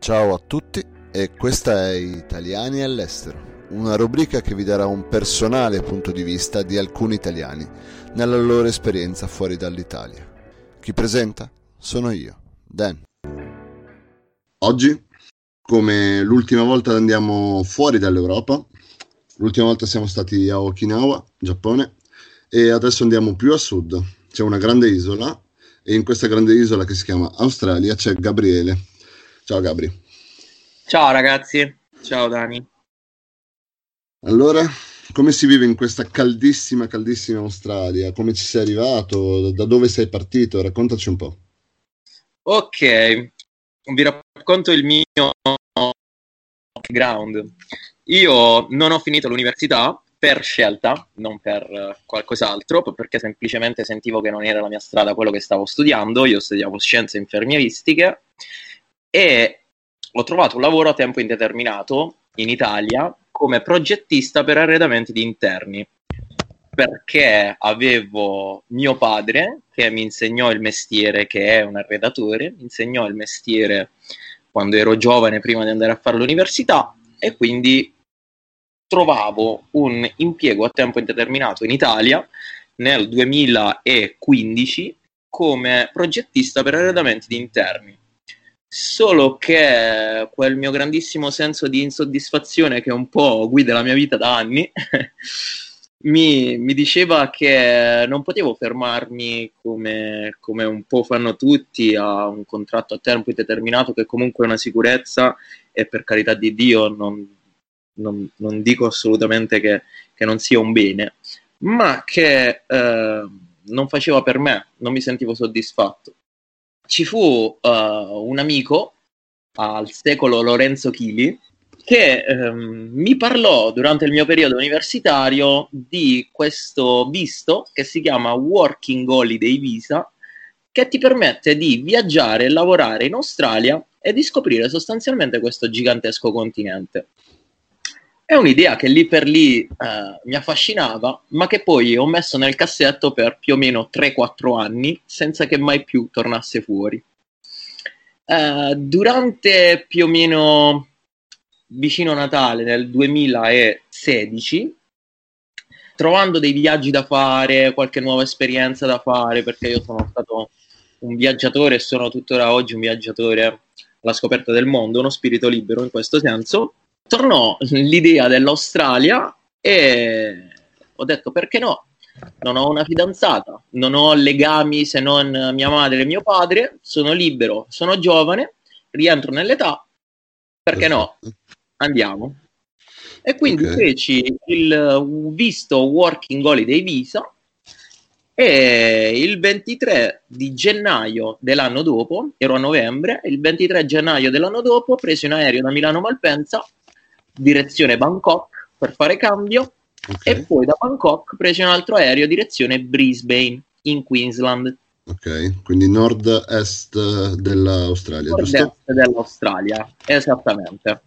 Ciao a tutti e questa è Italiani all'estero, una rubrica che vi darà un personale punto di vista di alcuni italiani nella loro esperienza fuori dall'Italia. Chi presenta? Sono io, Dan. Oggi, come l'ultima volta andiamo fuori dall'Europa, l'ultima volta siamo stati a Okinawa, Giappone, e adesso andiamo più a sud. C'è una grande isola e in questa grande isola che si chiama Australia c'è Gabriele. Ciao Gabri. Ciao ragazzi, ciao Dani. Allora, come si vive in questa caldissima Australia? Come ci sei arrivato? Da dove sei partito? Raccontaci un po'. Ok, vi racconto il mio background. Io non ho finito l'università per scelta, non per qualcos'altro, perché semplicemente sentivo che non era la mia strada quello che stavo studiando. Io studiavo scienze infermieristiche e ho trovato un lavoro a tempo indeterminato in Italia come progettista per arredamenti di interni, perché avevo mio padre che mi insegnò il mestiere, che è un arredatore, mi insegnò il mestiere quando ero giovane prima di andare a fare l'università, e quindi trovavo un impiego a tempo indeterminato in Italia nel 2015 come progettista per arredamenti di interni. Solo che quel mio grandissimo senso di insoddisfazione, che un po' guida la mia vita da anni, mi diceva che non potevo fermarmi come un po' fanno tutti a un contratto a tempo indeterminato, che comunque è una sicurezza, e per carità di Dio non dico assolutamente che non sia un bene, ma che non faceva per me, non mi sentivo soddisfatto. Ci fu un amico al secolo, Lorenzo Chili, che mi parlò durante il mio periodo universitario di questo visto che si chiama Working Holiday Visa, che ti permette di viaggiare e lavorare in Australia e di scoprire sostanzialmente questo gigantesco continente. È un'idea che lì per lì mi affascinava, ma che poi ho messo nel cassetto per più o meno 3-4 anni, senza che mai più tornasse fuori. Durante più o meno vicino Natale nel 2016, trovando dei viaggi da fare, qualche nuova esperienza da fare, perché io sono stato un viaggiatore e sono tuttora oggi un viaggiatore alla scoperta del mondo, uno spirito libero in questo senso, tornò l'idea dell'Australia e ho detto: perché no? Non ho una fidanzata, non ho legami se non mia madre e mio padre, sono libero, sono giovane, rientro nell'età, perché no? Andiamo. E quindi feci il visto Working Holiday Visa e il 23 di gennaio dell'anno dopo, ero a novembre, il 23 gennaio dell'anno dopo presi un aereo da Milano Malpensa, direzione Bangkok, per fare cambio, e poi da Bangkok presi un altro aereo direzione Brisbane, in Queensland. Ok, quindi nord-est dell'Australia, Nord-est giusto? dell'Australia, esattamente.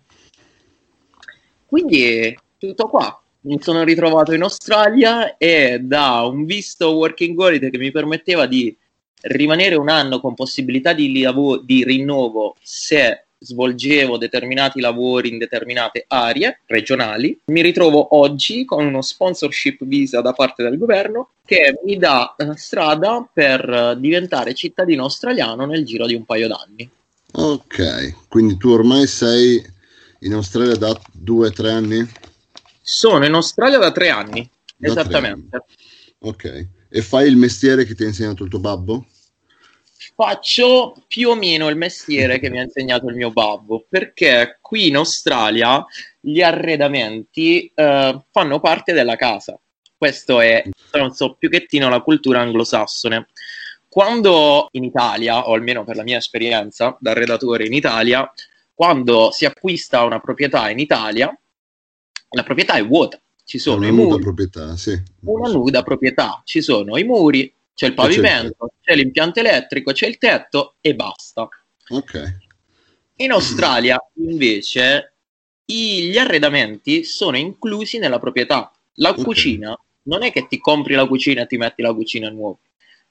Quindi tutto qua. Mi sono ritrovato in Australia e da un visto Working Holiday che mi permetteva di rimanere un anno con possibilità di rinnovo se svolgevo determinati lavori in determinate aree regionali, mi ritrovo oggi con uno sponsorship visa da parte del governo che mi dà strada per diventare cittadino australiano nel giro di un paio d'anni. Ok, quindi tu ormai sei in Australia da 2-3 anni? Sono in Australia da 3 anni, esattamente. 3 anni. Ok, e fai il mestiere che ti ha insegnato il tuo babbo? Faccio più o meno il mestiere che mi ha insegnato il mio babbo, perché qui in Australia gli arredamenti fanno parte della casa. Questo è, non so, più chettino la cultura anglosassone. Quando in Italia, o almeno per la mia esperienza da arredatore in Italia, quando si acquista una proprietà in Italia, la proprietà è vuota, ci sono i muri. Nuda proprietà, sì. Una nuda proprietà, ci sono i muri, c'è il pavimento, c'è l'impianto elettrico, c'è il tetto e basta. Ok. In Australia invece gli arredamenti sono inclusi nella proprietà. La cucina non è che ti compri la cucina e ti metti la cucina nuova.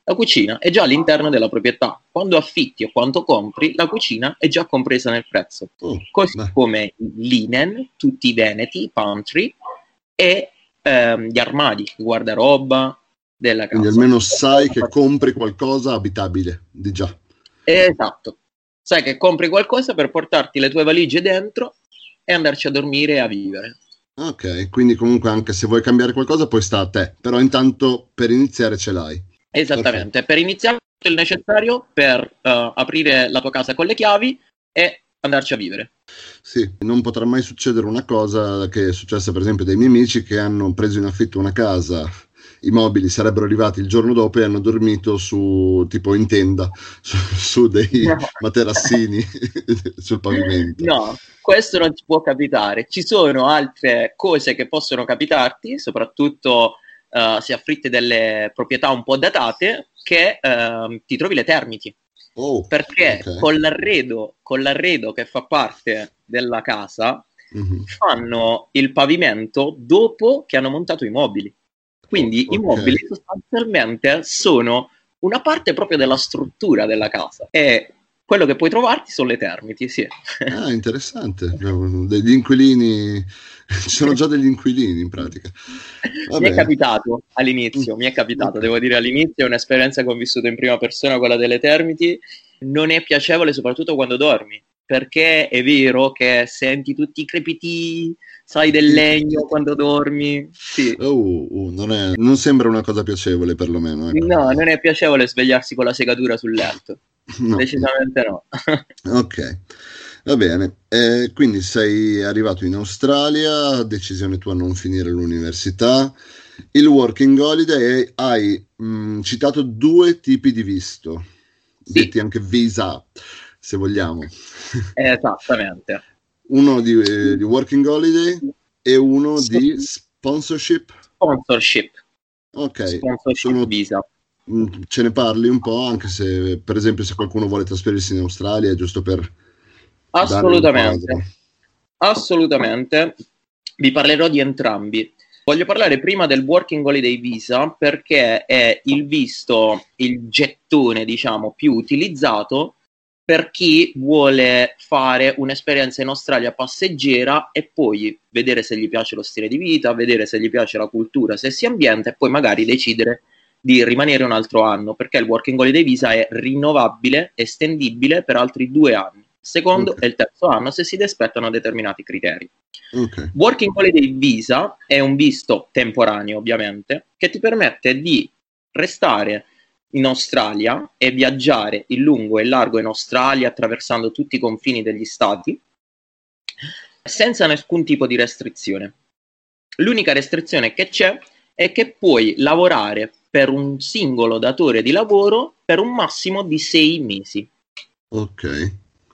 La cucina è già all'interno della proprietà. Quando affitti o quando compri, la cucina è già compresa nel prezzo. Così come il linen, tutti i veneti, i pantry e gli armadi, il guardaroba della casa. Quindi almeno sai che compri qualcosa abitabile, di già. Esatto. Sai che compri qualcosa per portarti le tue valigie dentro e andarci a dormire e a vivere. Ok, quindi comunque anche se vuoi cambiare qualcosa poi sta a te, però intanto per iniziare ce l'hai. Esattamente, Perfetto. Per iniziare il necessario per aprire la tua casa con le chiavi e andarci a vivere. Sì, non potrà mai succedere una cosa che è successa per esempio dai miei amici che hanno preso in affitto una casa, i mobili sarebbero arrivati il giorno dopo e hanno dormito su tipo in tenda, su dei materassini sul pavimento. No, questo non ti può capitare. Ci sono altre cose che possono capitarti, soprattutto se affitti delle proprietà un po' datate, che ti trovi le termiti. Perché okay. con l'arredo che fa parte della casa fanno il pavimento dopo che hanno montato i mobili. Quindi i mobili sostanzialmente sono una parte proprio della struttura della casa e quello che puoi trovarti sono le termiti, sì. Ah, interessante. Degli inquilini, ci sono già degli inquilini in pratica. Mi è capitato all'inizio, devo dire all'inizio è un'esperienza che ho vissuto in prima persona, quella delle termiti. Non è piacevole soprattutto quando dormi, perché è vero che senti tutti i crepiti, sai, del legno quando dormi. Sì. Non sembra una cosa piacevole perlomeno. Ecco. No, non è piacevole svegliarsi con la segatura sul letto. No. Decisamente no. Ok, va bene. Quindi sei arrivato in Australia, decisione tua non finire l'università, il working holiday e hai citato 2 tipi di visto, detti anche visa, se vogliamo. Esattamente. Uno di working holiday e uno di sponsorship. Ok, sponsorship visa. Ce ne parli un po', anche se per esempio se qualcuno vuole trasferirsi in Australia, giusto per assolutamente vi parlerò di entrambi. Voglio parlare prima del working holiday visa perché è il visto, il gettone diciamo più utilizzato per chi vuole fare un'esperienza in Australia passeggera e poi vedere se gli piace lo stile di vita, vedere se gli piace la cultura, se si ambienta e poi magari decidere di rimanere un altro anno, perché il working holiday visa è rinnovabile, estendibile per altri 2 anni, il secondo e il terzo anno se si rispettano determinati criteri. Working holiday visa è un visto temporaneo ovviamente che ti permette di restare in Australia e viaggiare in lungo e in largo in Australia attraversando tutti i confini degli stati senza nessun tipo di restrizione. L'unica restrizione che c'è è che puoi lavorare per un singolo datore di lavoro per un massimo di 6 mesi. Ok.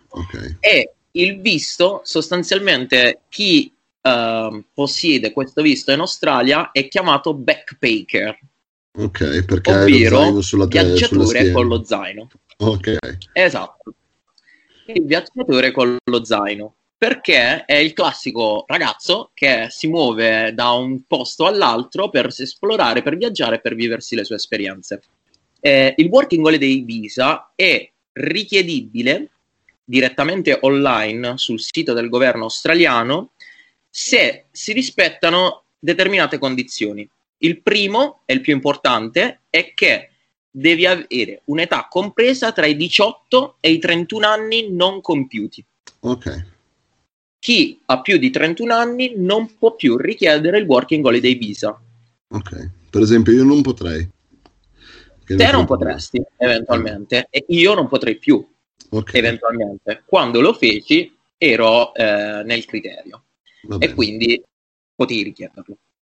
E il visto, sostanzialmente, chi possiede questo visto in Australia è chiamato backpacker. Ok, perché ovvero sulla viaggiatore con lo zaino. Ok. Esatto. Il viaggiatore con lo zaino. Perché è il classico ragazzo che si muove da un posto all'altro per esplorare, per viaggiare, per viversi le sue esperienze. Il Working Holiday Visa è richiedibile direttamente online sul sito del governo australiano se si rispettano determinate condizioni. Il primo, e il più importante, è che devi avere un'età compresa tra i 18 e i 31 anni non compiuti. Ok. Chi ha più di 31 anni non può più richiedere il Working Holiday Visa. Ok, per esempio io non potrei. Te non potresti, eventualmente, e io non potrei più, eventualmente. Quando lo feci ero nel criterio e quindi potevi richiederlo.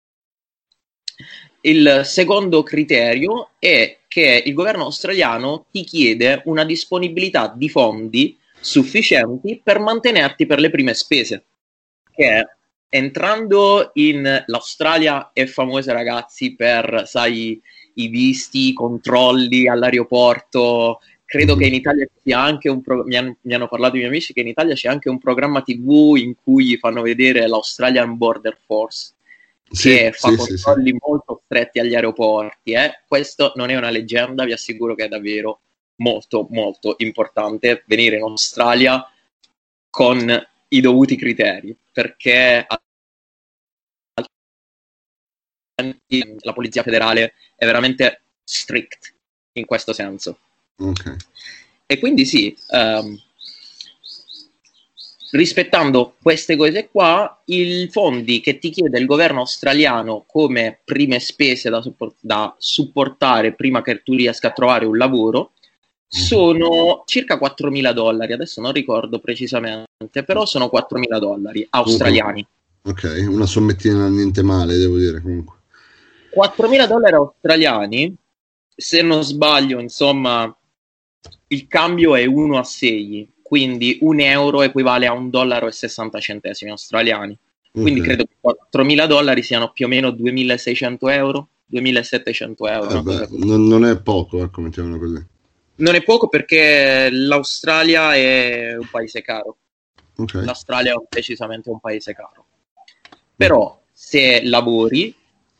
Il secondo criterio è che il governo australiano ti chiede una disponibilità di fondi sufficienti per mantenerti per le prime spese, che entrando in l'Australia è famosa, ragazzi, per, sai, i visti, i controlli all'aeroporto. Credo che in Italia ci sia anche mi hanno parlato i miei amici che in Italia c'è anche un programma TV in cui fanno vedere l'Australian Border Force, che fa controlli molto stretti agli aeroporti. Questo non è una leggenda, vi assicuro che è davvero molto molto importante venire in Australia con i dovuti criteri, perché la polizia federale è veramente strict in questo senso. Okay. E quindi sì, rispettando queste cose qua, i fondi che ti chiede il governo australiano come prime spese da supportare prima che tu riesca a trovare un lavoro sono circa $4.000, adesso non ricordo precisamente, però sono $4.000 australiani. Ok, una sommettina niente male, devo dire, comunque. $4.000 australiani, se non sbaglio, insomma, il cambio è 1-6, quindi €1 equivale a $1,60 australiani. Quindi credo che $4.000 siano più o meno €2.600, €2.700. Non è poco, ecco, mettiamolo così. Non è poco perché l'Australia è un paese caro. Okay. L'Australia è decisamente un paese caro. Però se lavori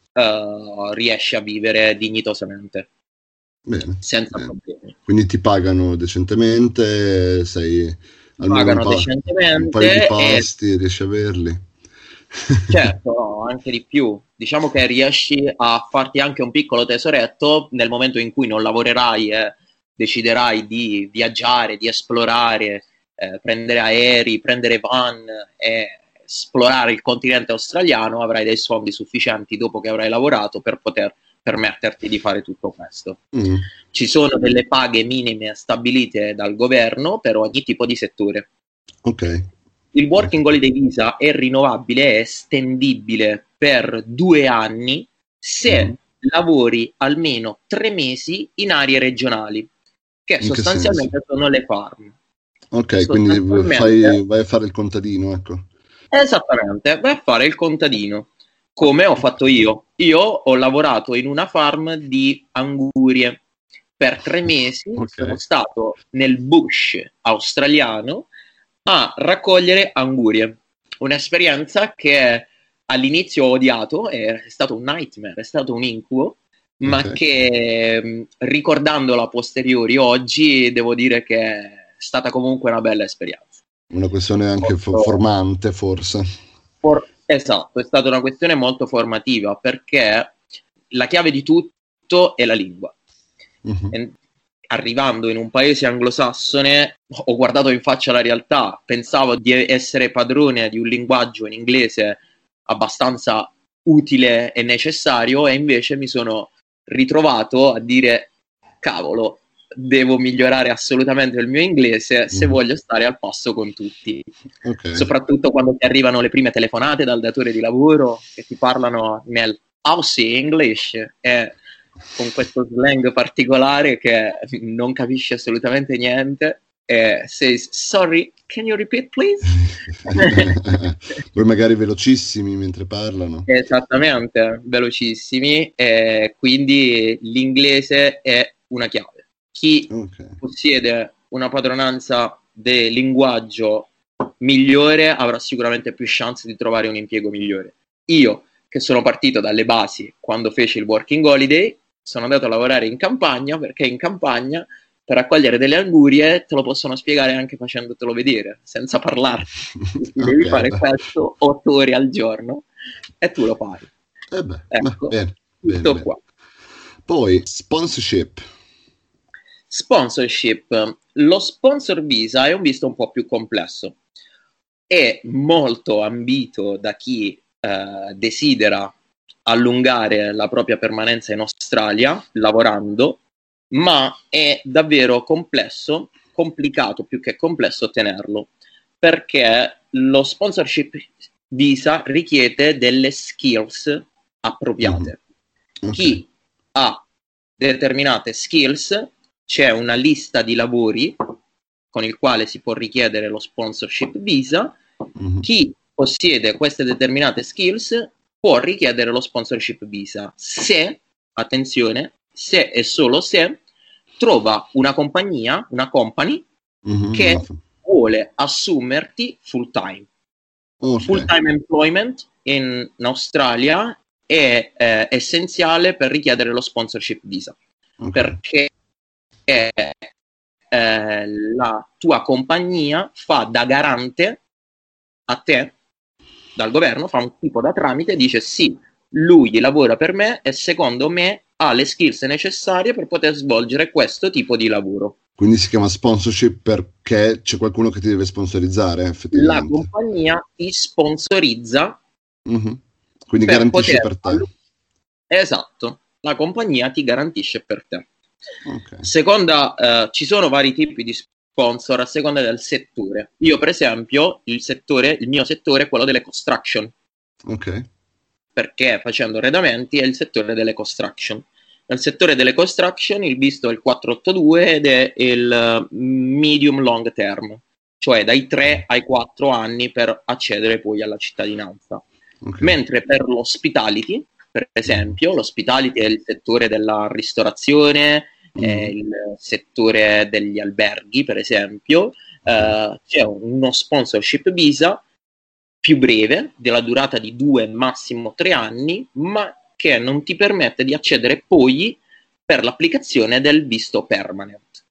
riesci a vivere dignitosamente. Bene, senza problemi. Quindi ti pagano decentemente, Pagano decentemente, un paio di pasti, riesci a averli. Certo, no, anche di più. Diciamo che riesci a farti anche un piccolo tesoretto nel momento in cui non lavorerai e deciderai di viaggiare, di esplorare, prendere aerei, prendere van e esplorare il continente australiano. Avrai dei soldi sufficienti dopo che avrai lavorato per poter permetterti di fare tutto questo. Ci sono delle paghe minime stabilite dal governo per ogni tipo di settore. Ok. Il Working Holiday Visa è rinnovabile e estendibile per 2 anni se lavori almeno 3 mesi in aree regionali, che sostanzialmente sono le farm. Ok, quindi vai a fare il contadino, ecco. Esattamente, vai a fare il contadino, come ho fatto io. Io ho lavorato in una farm di angurie per 3 mesi, sono stato nel bush australiano a raccogliere angurie, un'esperienza che all'inizio ho odiato, è stato un nightmare, è stato un incubo, ma che ricordandola a posteriori oggi devo dire che è stata comunque una bella esperienza. Una questione anche formante, forse. Esatto, è stata una questione molto formativa, perché la chiave di tutto è la lingua. Arrivando in un paese anglosassone ho guardato in faccia la realtà, pensavo di essere padrone di un linguaggio in inglese abbastanza utile e necessario, e invece mi sono ritrovato a dire cavolo, devo migliorare assolutamente il mio inglese se voglio stare al passo con tutti. Soprattutto quando ti arrivano le prime telefonate dal datore di lavoro che ti parlano nel Aussie English e con questo slang particolare che non capisci assolutamente niente e says sorry, can you repeat please? Poi magari velocissimi mentre parlano. Esattamente, velocissimi, e quindi l'inglese è una chiave. Chi possiede una padronanza del linguaggio migliore avrà sicuramente più chance di trovare un impiego migliore. Io, che sono partito dalle basi quando feci il Working Holiday, sono andato a lavorare in campagna, perché in campagna per raccogliere delle angurie te lo possono spiegare anche facendotelo vedere, senza parlarti. Devi fare questo 8 ore al giorno e tu lo fai. Ecco, bene. Qua. Poi, sponsorship. Lo sponsor visa è un visto un po' più complesso. È molto ambito da chi desidera allungare la propria permanenza in Australia lavorando, ma è davvero complicato più che complesso ottenerlo, perché lo sponsorship visa richiede delle skills appropriate. Chi ha determinate skills, c'è una lista di lavori con il quale si può richiedere lo sponsorship visa. Chi possiede queste determinate skills può richiedere lo sponsorship visa se, attenzione, se e solo se trova una compagnia, una company che vuole assumerti full time. Full time employment in Australia è essenziale per richiedere lo sponsorship visa, perché la tua compagnia fa da garante a te, dal governo, fa un tipo da tramite e dice sì, lui lavora per me e secondo me ha le skills necessarie per poter svolgere questo tipo di lavoro. Quindi si chiama sponsorship perché c'è qualcuno che ti deve sponsorizzare, effettivamente. La compagnia ti sponsorizza. Quindi garantisce per te. Esatto, la compagnia ti garantisce per te. Seconda, ci sono vari tipi di sponsor a seconda del settore. Io, per esempio, il mio settore è quello delle construction. Perché facendo arredamenti è il settore delle construction. Nel settore delle construction il visto è il 482 ed è il medium long term, cioè dai 3 ai 4 anni per accedere poi alla cittadinanza. Mentre per l'hospitality, per esempio, l'hospitality è il settore della ristorazione, è il settore degli alberghi, per esempio, c'è uno sponsorship visa più breve, della durata di 2, massimo 3 anni, ma che non ti permette di accedere poi per l'applicazione del visto permanent.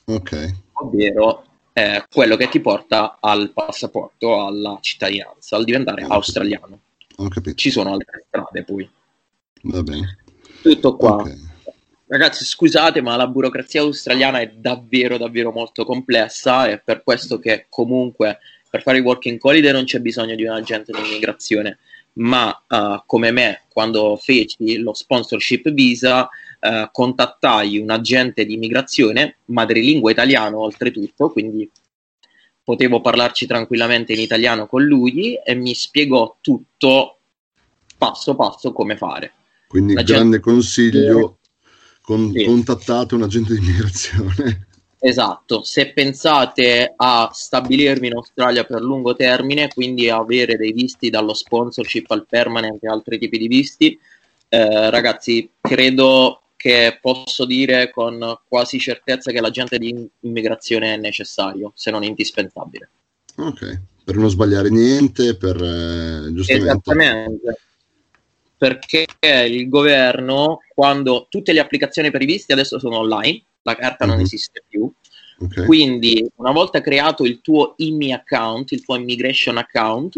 Ovvero quello che ti porta al passaporto, alla cittadinanza, al diventare australiano. Ci sono altre strade poi. Va bene. Tutto qua. Ragazzi, scusate, ma la burocrazia australiana è davvero, davvero molto complessa, e per questo che comunque per fare i working holiday non c'è bisogno di un agente di immigrazione, ma come me, quando feci lo sponsorship visa, contattai un agente di immigrazione, madrelingua italiano oltretutto, quindi potevo parlarci tranquillamente in italiano con lui e mi spiegò tutto passo passo come fare. Quindi grande consiglio, contattate un agente di immigrazione. Esatto, se pensate a stabilirvi in Australia per lungo termine, quindi avere dei visti dallo sponsorship al permanent e altri tipi di visti, ragazzi, credo che posso dire con quasi certezza che l'agente di immigrazione è necessario, se non indispensabile. Per non sbagliare niente, per giustamente. Esattamente, perché il governo, quando tutte le applicazioni per i visti adesso sono online, la carta non esiste più, quindi una volta creato il tuo IMI account, il tuo immigration account,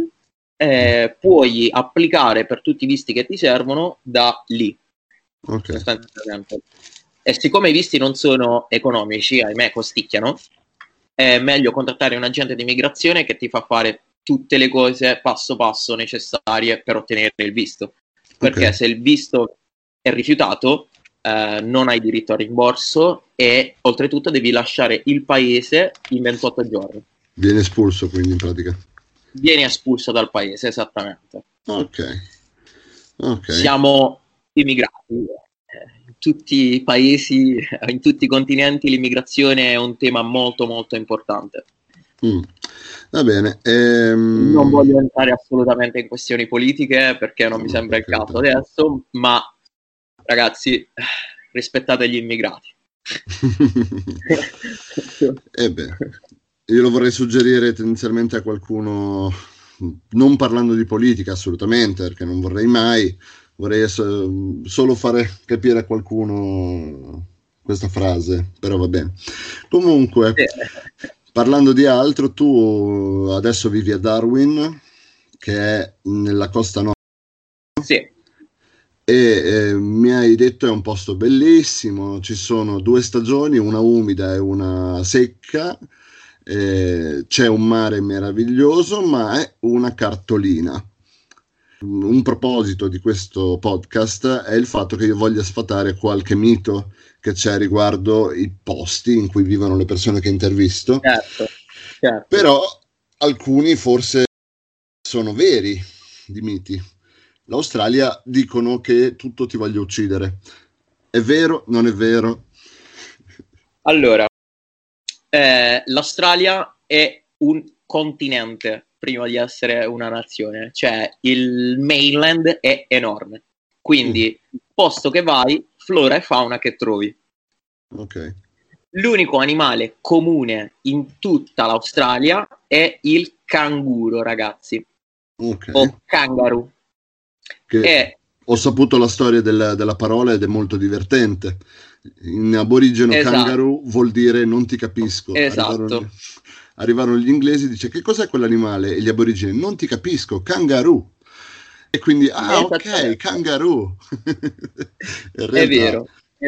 puoi applicare per tutti i visti che ti servono da lì. E siccome i visti non sono economici, ahimè costicchiano, è meglio contattare un agente di immigrazione che ti fa fare tutte le cose passo passo necessarie per ottenere il visto, perché se il visto è rifiutato non hai diritto al rimborso e oltretutto devi lasciare il paese in 28 giorni. Viene espulso, quindi, in pratica. Vieni espulso dal paese, esattamente. Siamo immigrati. In tutti i paesi, in tutti i continenti l'immigrazione è un tema molto molto importante. Va bene. Non voglio entrare assolutamente in questioni politiche perché non mi sembra il caso adesso, ma ragazzi, rispettate gli immigrati. Io lo vorrei suggerire tendenzialmente a qualcuno, non parlando di politica assolutamente, perché non vorrei mai, vorrei solo fare capire a qualcuno questa frase, però va bene. Comunque, parlando di altro, tu adesso vivi a Darwin, che è nella costa nord. Sì. E mi hai detto è un posto bellissimo, ci sono 2 stagioni, una umida e una secca, c'è un mare meraviglioso, ma è una cartolina. Un proposito di questo podcast è il fatto che io voglia sfatare qualche mito che c'è riguardo i posti in cui vivono le persone che intervisto. Certo. Però alcuni forse sono veri di miti. L'Australia dicono che tutto ti voglia uccidere. È vero? Non è vero? Allora, l'Australia è un continente prima di essere una nazione, cioè il mainland è enorme, quindi posto che vai, flora e fauna che trovi. L'unico animale comune in tutta l'Australia è il canguro, ragazzi, o kangaroo. Che ho saputo la storia della parola ed è molto divertente. In aborigeno kangaroo vuol dire non ti capisco. Esatto. Arrivarono gli inglesi, dice che cos'è quell'animale? E gli aborigeni non ti capisco, kangaroo. E quindi, ok, kangaroo. È vero.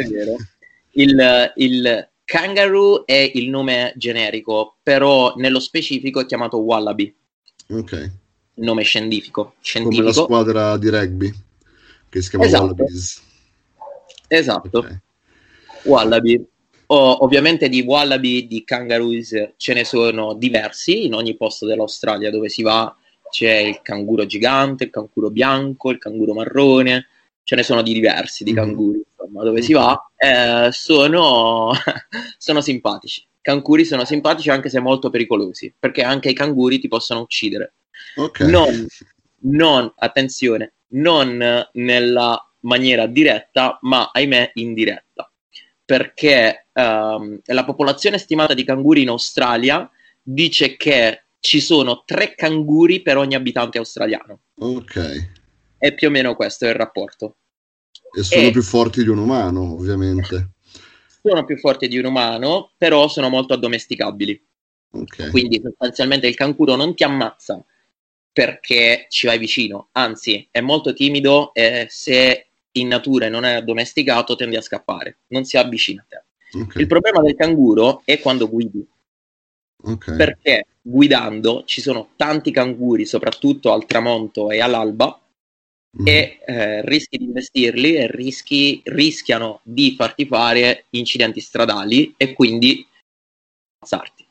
Il kangaroo è il nome generico, però nello specifico è chiamato wallaby. Ok. Il nome scientifico. Come la squadra di rugby, che si chiama Wallabies. Esatto. Okay. Wallaby. Ovviamente di wallaby, di kangaroos ce ne sono diversi in ogni posto dell'Australia dove si va. C'è il canguro gigante, il canguro bianco, il canguro marrone, ce ne sono di diversi di canguri, insomma, dove si va, sono simpatici. I canguri sono simpatici anche se molto pericolosi, perché anche i canguri ti possono uccidere. Okay. Attenzione, non nella maniera diretta, ma ahimè indiretta, perché la popolazione stimata di canguri in Australia dice che ci sono 3 canguri per ogni abitante australiano. Ok. E più o meno questo è il rapporto. E sono più forti di un umano, ovviamente. Sono più forti di un umano, però sono molto addomesticabili. Okay. Quindi sostanzialmente il canguro non ti ammazza perché ci vai vicino, anzi è molto timido e se in natura non è addomesticato tende a scappare, non si avvicina a te. Okay. Il problema del canguro è quando guidi. Okay. Perché guidando ci sono tanti canguri, soprattutto al tramonto e all'alba, e rischi di investirli e rischiano di farti fare incidenti stradali e quindi ammazzarti.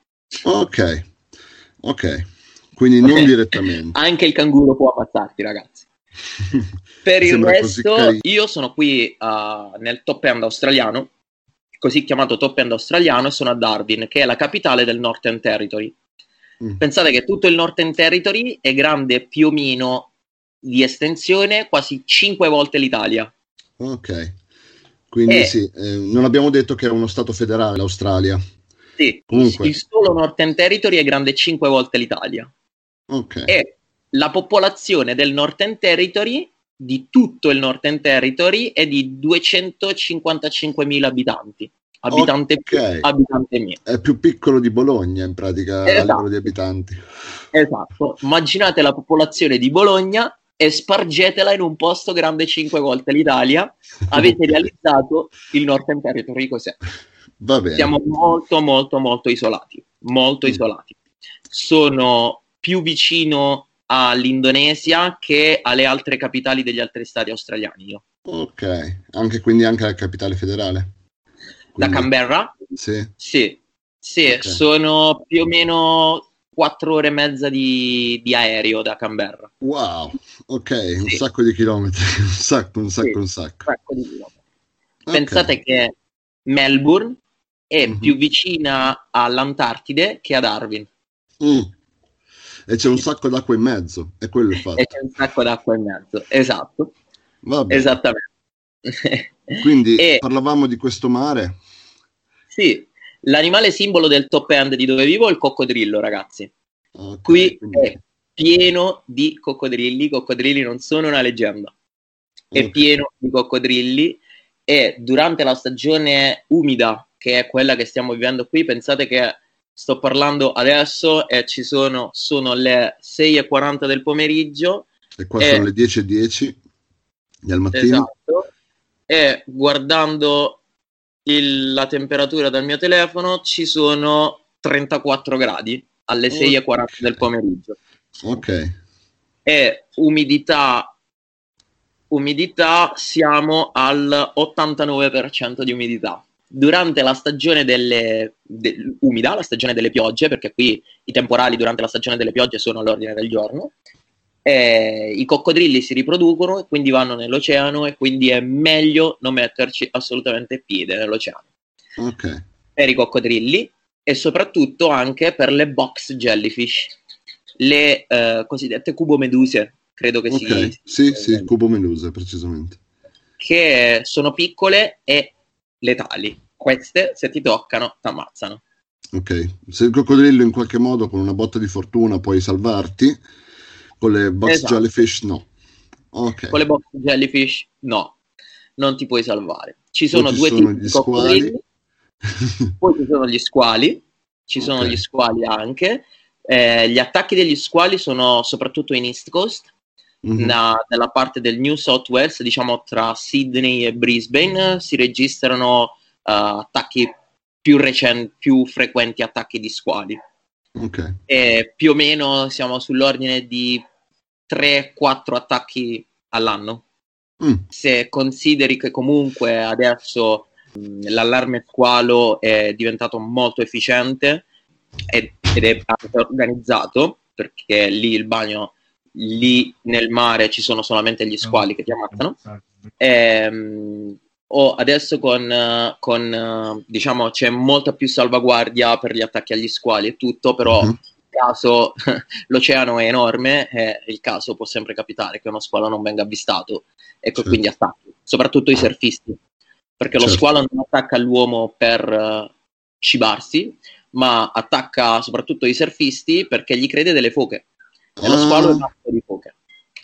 Ok, quindi non direttamente. Anche il canguro può ammazzarti, ragazzi. Per il resto, io sono qui nel top end australiano, così chiamato top end australiano, e sono a Darwin, che è la capitale del Northern Territory. Pensate che tutto il Northern Territory è grande più o meno di estensione quasi 5 volte l'Italia. Ok, quindi sì, non abbiamo detto che è uno stato federale l'Australia. Sì, comunque il solo Northern Territory è grande 5 volte l'Italia. Ok. E la popolazione del Northern Territory, di tutto il Northern Territory, è di 255.000 abitanti. Abitante mio. È più piccolo di Bologna in pratica, a livello di abitanti. Esatto. Immaginate la popolazione di Bologna e spargetela in un posto grande 5 volte l'Italia. Avete realizzato il Northern Territory cos'è? Va bene. Siamo molto molto molto isolati. Molto isolati. Sono più vicino all'Indonesia che alle altre capitali degli altri stati australiani. Io. Ok, quindi anche la capitale federale? Da Canberra? Sì. Okay. Sono più o meno 4 ore e mezza di aereo da Canberra. Wow, ok, un sacco di chilometri, un sacco. Un sacco di chilometri. Pensate che Melbourne è più vicina all'Antartide che a Darwin. E c'è un sacco d'acqua in mezzo, è quello il fatto. E c'è un sacco d'acqua in mezzo, esatto. Va bene. Esattamente. Quindi parlavamo di questo mare. Sì, l'animale simbolo del top end di dove vivo è il coccodrillo, ragazzi. Okay, qui è pieno di coccodrilli. I coccodrilli non sono una leggenda. È pieno di coccodrilli e durante la stagione umida, che è quella che stiamo vivendo qui, pensate che sto parlando adesso e sono le 6:40 del pomeriggio. E qua sono le 10:10 del mattino. Esatto. E guardando la temperatura dal mio telefono ci sono 34 gradi alle 6:40 del pomeriggio. Ok. E umidità siamo al 89% di umidità. Durante la stagione umida, la stagione delle piogge, perché qui i temporali durante la stagione delle piogge sono all'ordine del giorno, i coccodrilli si riproducono e quindi vanno nell'oceano e quindi è meglio non metterci assolutamente piede nell'oceano. Ok. Per i coccodrilli e soprattutto anche per le box jellyfish, le cosiddette cubomeduse, credo che sì, cubomeduse precisamente, che sono piccole e letali. Queste, se ti toccano, ti ammazzano. Ok, se il coccodrillo in qualche modo con una botta di fortuna puoi salvarti, con le box jellyfish no. Ok. Con le box jellyfish no, non ti puoi salvare. Ci sono Poi ci due sono tipi gli di squali. coccodrilli, poi ci sono gli squali, ci sono Ok. gli squali anche. Gli attacchi degli squali sono soprattutto in East Coast, Mhm. nella parte del New South Wales, diciamo tra Sydney e Brisbane, si registrano attacchi più frequenti attacchi di squali. Ok. E più o meno siamo sull'ordine di 3-4 attacchi all'anno. Mm. Se consideri che comunque adesso l'allarme squalo è diventato molto efficiente ed è anche organizzato, perché lì il bagno, lì nel mare ci sono solamente gli squali che ti ammazzano. O adesso diciamo c'è molta più salvaguardia per gli attacchi agli squali e tutto, però Mhm. caso l'oceano è enorme e il caso può sempre capitare che uno squalo non venga avvistato e che quindi Certo. attacchi, soprattutto i surfisti, perché lo Certo. squalo non attacca l'uomo per cibarsi, ma attacca soprattutto i surfisti perché gli crede delle foche e lo squalo è Ah, matto di foche.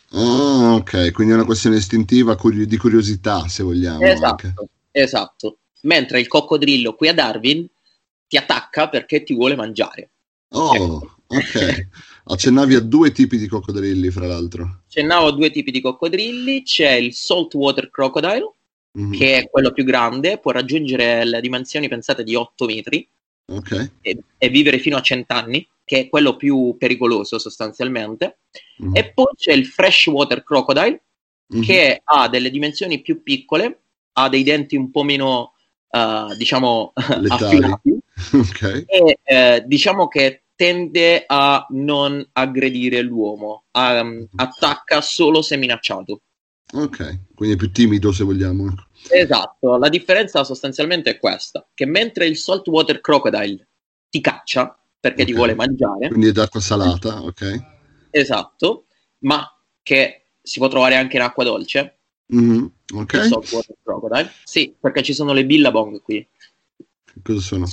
ok, quindi è una questione istintiva, di curiosità, se vogliamo anche. Esatto. Mentre il coccodrillo qui a Darwin ti attacca perché ti vuole mangiare. Oh, Ecco. ok. Accennavi a due tipi di coccodrilli, fra l'altro. Accennavo a due tipi di coccodrilli, c'è il saltwater crocodile, Mhm. che è quello più grande, può raggiungere le dimensioni pensate di 8 metri Ok. e vivere fino a 100 anni, che è quello più pericoloso sostanzialmente. Mhm. E poi c'è il freshwater crocodile, Mhm. che ha delle dimensioni più piccole, ha dei denti un po' meno, diciamo, Letali. affilati, Ok. e diciamo che tende a non aggredire l'uomo, attacca solo se minacciato. Ok, quindi è più timido, se vogliamo, ecco. Esatto, la differenza sostanzialmente è questa, che mentre il saltwater crocodile ti caccia perché ti vuole Ok. mangiare, Quindi è d'acqua salata, ok. esatto, ma che si può trovare anche in acqua dolce, Mhm. Ok. il saltwater crocodile, sì, perché ci sono le billabong qui. Cosa sono?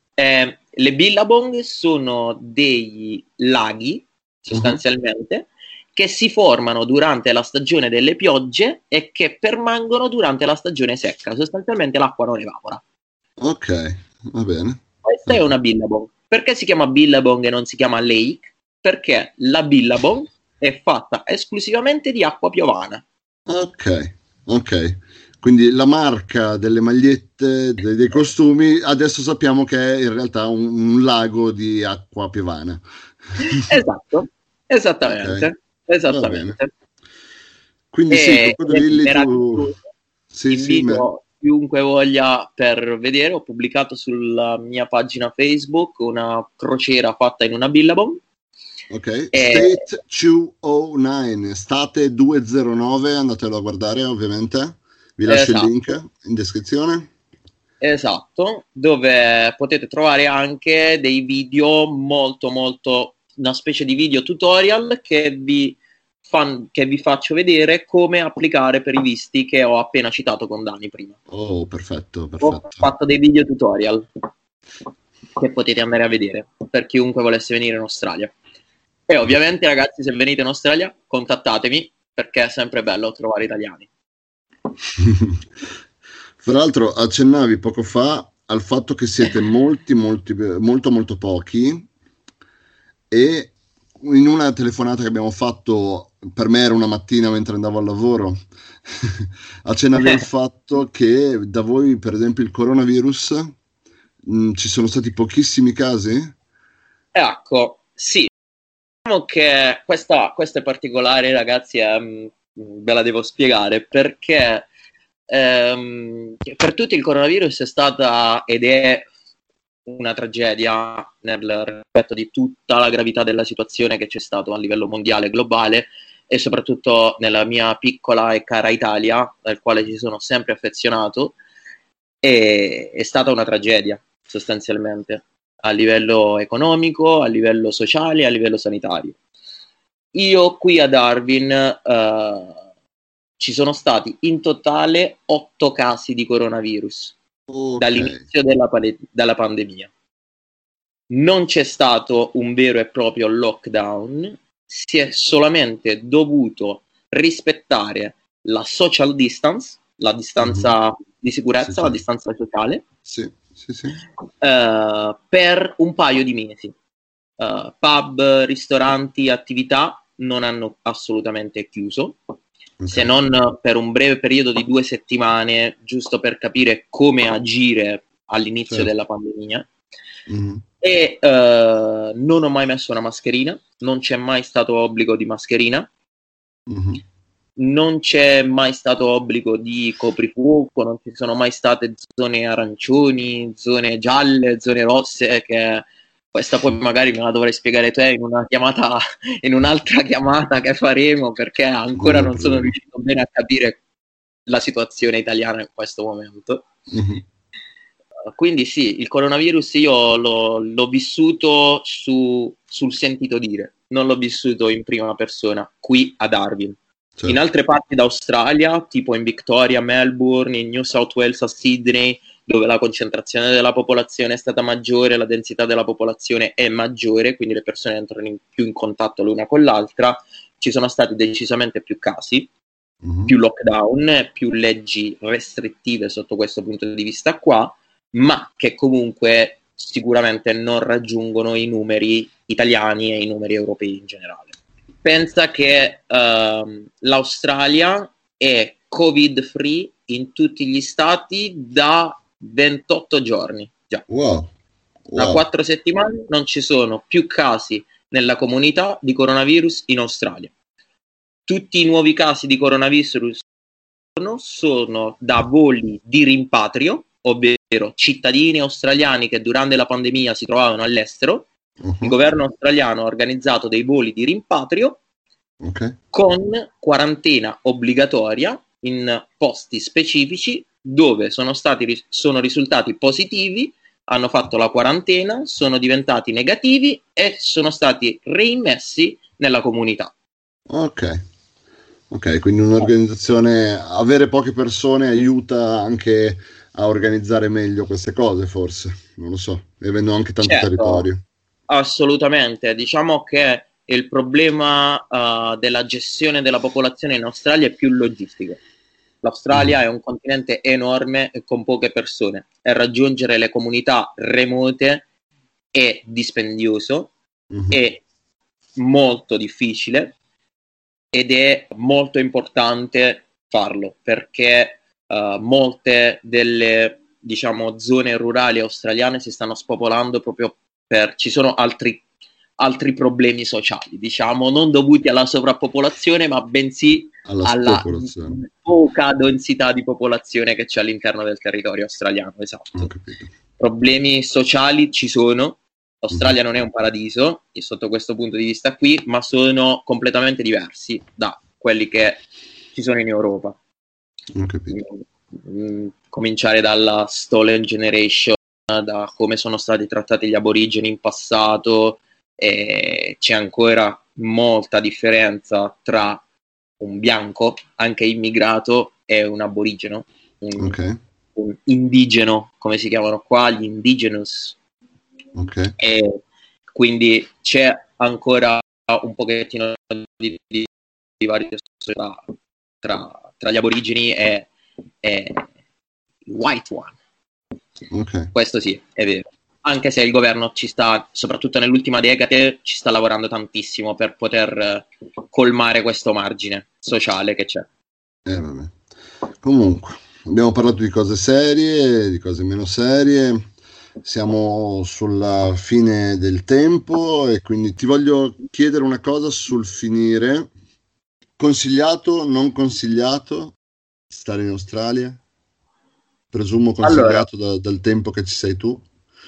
Le billabong sono dei laghi, Mhm. sostanzialmente, che si formano durante la stagione delle piogge e che permangono durante la stagione secca. Sostanzialmente l'acqua non evapora. Ok, va bene. Questa è Ah. una billabong. Perché si chiama billabong e non si chiama lake? Perché la billabong è fatta esclusivamente di acqua piovana. Ok, ok. Quindi la marca delle magliette, dei costumi, adesso sappiamo che è in realtà un lago di acqua piovana. Esatto, Ok, esattamente, va bene. esattamente. Quindi sì, Ed è coccodrilli tu... meraviglioso. Sì, sì, Invito chiunque voglia per vedere. Ho pubblicato sulla mia pagina Facebook una crociera fatta in una billabong. ok. E, State 209, State 209, andatelo a guardare ovviamente. Vi lascio il link esatto, in descrizione. esatto, dove potete trovare anche dei video una specie di video tutorial che vi faccio vedere come applicare per i visti che ho appena citato con Dani prima. Oh, perfetto, Ho perfetto. fatto dei video tutorial che potete andare a vedere per chiunque volesse venire in Australia. E ovviamente, ragazzi, se venite in Australia, contattatemi perché è sempre bello trovare italiani. Fra l'altro accennavi poco fa al fatto che siete molto molto pochi e in una telefonata che abbiamo fatto, per me era una mattina mentre andavo al lavoro, accennavi al fatto che da voi, per esempio, il coronavirus, ci sono stati pochissimi casi? Ecco, sì, diciamo che questa è particolare, ragazzi, ve la devo spiegare perché per tutti il coronavirus è stata ed è una tragedia nel rispetto di tutta la gravità della situazione che c'è stato a livello mondiale e globale e soprattutto nella mia piccola e cara Italia, al quale ci sono sempre affezionato, è stata una tragedia sostanzialmente a livello economico, a livello sociale e a livello sanitario. Io qui a Darwin ci sono stati in totale 8 casi di coronavirus Ok, dall'inizio della pandemia. Non c'è stato un vero e proprio lockdown, si è solamente dovuto rispettare la social distance, la distanza di sicurezza, Sì, la sì. distanza sociale, Sì. per un paio di mesi. Pub, ristoranti, attività non hanno assolutamente chiuso, se non per un breve periodo di 2 settimane, giusto per capire come agire all'inizio Certo. della pandemia. Mhm. E non ho mai messo una mascherina, non c'è mai stato obbligo di mascherina, Mhm. non c'è mai stato obbligo di coprifuoco, non ci sono mai state zone arancioni, zone gialle, zone rosse, che questa poi magari me la dovrai spiegare te in una chiamata, in un'altra chiamata che faremo, perché ancora non sono riuscito bene a capire la situazione italiana in questo momento. Mhm. Quindi sì, il coronavirus io l'ho vissuto sul sentito dire, non l'ho vissuto in prima persona, qui a Darwin. Certo. In altre parti d'Australia, tipo in Victoria, Melbourne, in New South Wales, a Sydney, dove la concentrazione della popolazione è stata maggiore, la densità della popolazione è maggiore, quindi le persone entrano più in contatto l'una con l'altra, ci sono stati decisamente più casi, più lockdown, più leggi restrittive sotto questo punto di vista qua, ma che comunque sicuramente non raggiungono i numeri italiani e i numeri europei in generale. Pensa che l'Australia è covid free in tutti gli stati da 28 giorni già. Wow. Da 4 settimane non ci sono più casi nella comunità di coronavirus in Australia. Tutti i nuovi casi di coronavirus sono da voli di rimpatrio, ovvero cittadini australiani che durante la pandemia si trovavano all'estero. Il governo australiano ha organizzato dei voli di rimpatrio con quarantena obbligatoria in posti specifici dove sono risultati positivi, hanno fatto la quarantena, sono diventati negativi e sono stati reimmessi nella comunità. Ok, quindi un'organizzazione, avere poche persone aiuta anche a organizzare meglio queste cose, forse, non lo so, avendo anche tanto territorio. Assolutamente, diciamo che il problema della gestione della popolazione in Australia è più logistico. L'Australia è un continente enorme e con poche persone e raggiungere le comunità remote è dispendioso, è molto difficile ed è molto importante farlo perché molte delle zone rurali australiane si stanno spopolando proprio ci sono altri problemi sociali, non dovuti alla sovrappopolazione, ma bensì alla poca densità di popolazione che c'è all'interno del territorio australiano. Esatto. Problemi sociali ci sono. L'Australia non è un paradiso sotto questo punto di vista qui, ma sono completamente diversi da quelli che ci sono in Europa. Cominciare dalla Stolen Generation, da come sono stati trattati gli aborigeni in passato, e c'è ancora molta differenza tra un bianco, anche immigrato, e un aborigeno, un indigeno, come si chiamano qua, gli indigenous. E quindi c'è ancora un pochettino di vario tra gli aborigeni e il white one. Questo sì, è vero. Anche se il governo ci sta, soprattutto nell'ultima decade, ci sta lavorando tantissimo per poter colmare questo margine sociale che c'è. Vabbè. Comunque, abbiamo parlato di cose serie, di cose meno serie. Siamo sulla fine del tempo e quindi ti voglio chiedere una cosa sul finire. Consigliato, non consigliato stare in Australia? Presumo consigliato dal tempo che ci sei tu.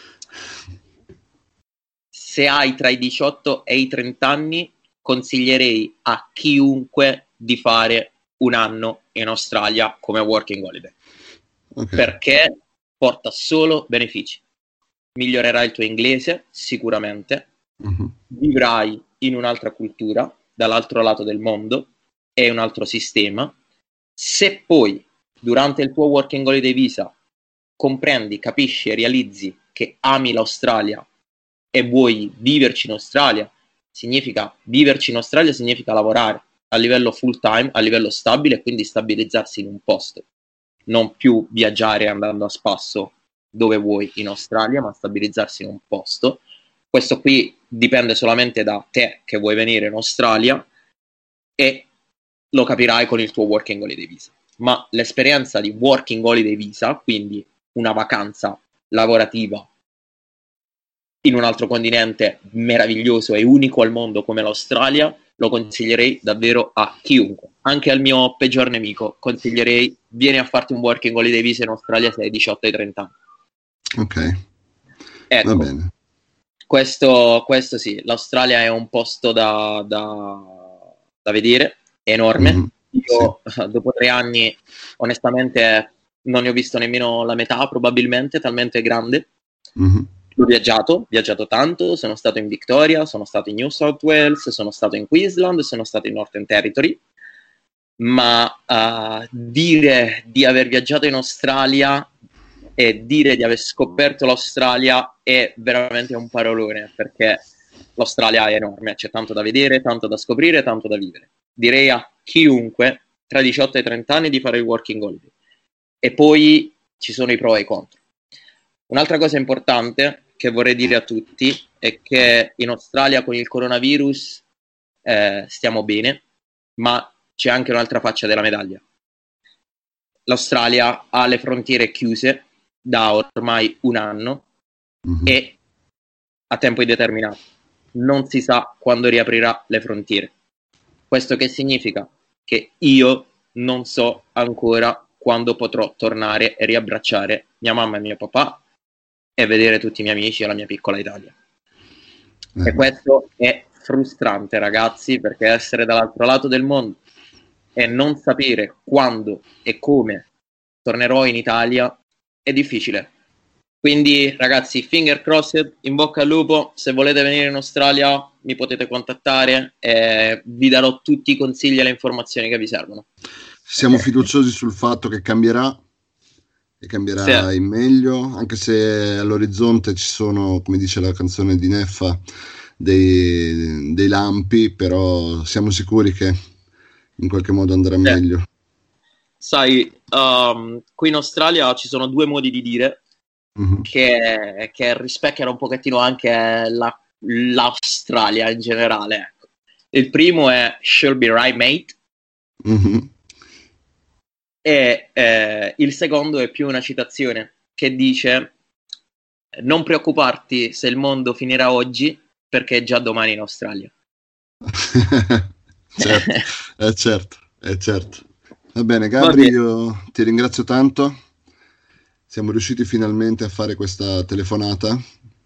Se hai tra i 18 e i 30 anni, consiglierei a chiunque di fare un anno in Australia come working holiday. Perché porta solo benefici. Migliorerai il tuo inglese, sicuramente. Vivrai in un'altra cultura, dall'altro lato del mondo, è un altro sistema. Se poi, durante il tuo working holiday visa, comprendi, capisci e realizzi che ami l'Australia e vuoi viverci in Australia, significa lavorare a livello full time, a livello stabile, quindi stabilizzarsi in un posto, non più viaggiare andando a spasso dove vuoi in Australia, ma stabilizzarsi in un posto. Questo qui dipende solamente da te che vuoi venire in Australia, e lo capirai con il tuo Working Holiday Visa. Ma l'esperienza di Working Holiday Visa, quindi una vacanza lavorativa in un altro continente meraviglioso e unico al mondo come l'Australia, lo consiglierei davvero a chiunque, anche al mio peggior nemico. Consiglierei: vieni a farti un Working Holiday Visa in Australia se hai 18 ai 30 anni. Ok, ecco, va bene. Questo sì, l'Australia è un posto da vedere, è enorme. Io dopo 3 anni onestamente non ne ho visto nemmeno la metà, probabilmente, talmente grande. Ho viaggiato tanto, sono stato in Victoria, sono stato in New South Wales, sono stato in Queensland, sono stato in Northern Territory, ma dire di aver viaggiato in Australia e dire di aver scoperto l'Australia è veramente un parolone, perché l'Australia è enorme, c'è tanto da vedere, tanto da scoprire, tanto da vivere. Direi a chiunque tra i 18 e i 30 anni di fare il Working Holiday. E poi ci sono i pro e i contro. Un'altra cosa importante che vorrei dire a tutti è che in Australia con il coronavirus stiamo bene, ma c'è anche un'altra faccia della medaglia. L'Australia ha le frontiere chiuse da ormai 1 anno e a tempo indeterminato. Non si sa quando riaprirà le frontiere. Questo che significa? Che io non so ancora quando potrò tornare e riabbracciare mia mamma e mio papà e vedere tutti i miei amici e la mia piccola Italia. E questo è frustrante, ragazzi, perché essere dall'altro lato del mondo e non sapere quando e come tornerò in Italia è difficile. Quindi, ragazzi, finger crossed, in bocca al lupo. Se volete venire in Australia mi potete contattare e vi darò tutti i consigli e le informazioni che vi servono. Siamo fiduciosi sul fatto che cambierà, e cambierà in meglio, anche se all'orizzonte ci sono, come dice la canzone di Neffa, dei lampi, però siamo sicuri che in qualche modo andrà meglio. Sai, qui in Australia ci sono 2 modi di dire che rispecchiano un pochettino anche l'Australia in generale. Ecco. Il primo è "She'll be right, mate". E il secondo è più una citazione che dice: "Non preoccuparti se il mondo finirà oggi, perché è già domani in Australia". certo. Va bene, Gabri, io ti ringrazio tanto. Siamo riusciti finalmente a fare questa telefonata.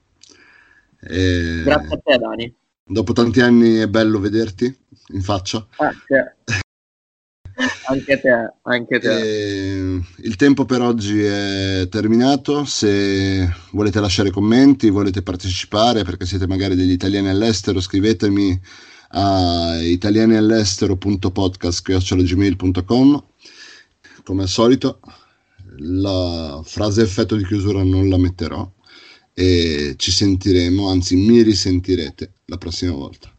Grazie a te, Dani. Dopo tanti anni è bello vederti in faccia. Anche te. Il tempo per oggi è terminato. Se volete lasciare commenti, volete partecipare perché siete magari degli italiani all'estero, scrivetemi a italianiall'estero.podcast@gmail.com. Come al solito la frase effetto di chiusura non la metterò e ci sentiremo, anzi mi risentirete la prossima volta.